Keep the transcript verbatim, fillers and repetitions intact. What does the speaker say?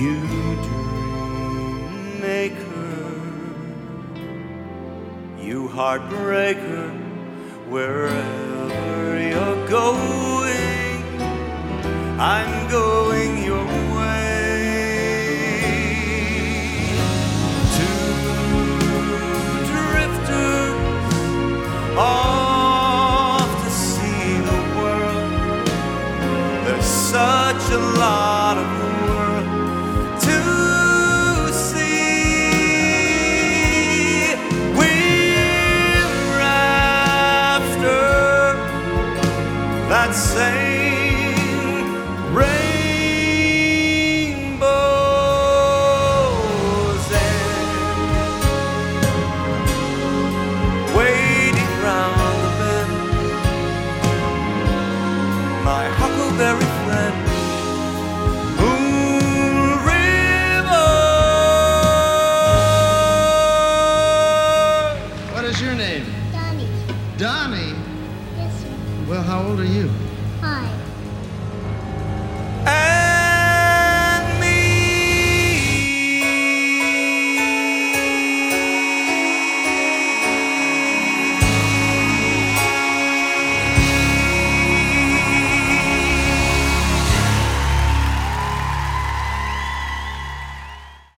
You dream maker, you heartbreaker, wherever you're going, I'm going your way. Two drifters off to see the world. There's such a lot of world to see. We're after that same rainbow's end, waiting round the bend, my huckleberry friend. Moon River. What is your name? Donnie. Donnie? Yes, sir. Well, how old are you? Hi.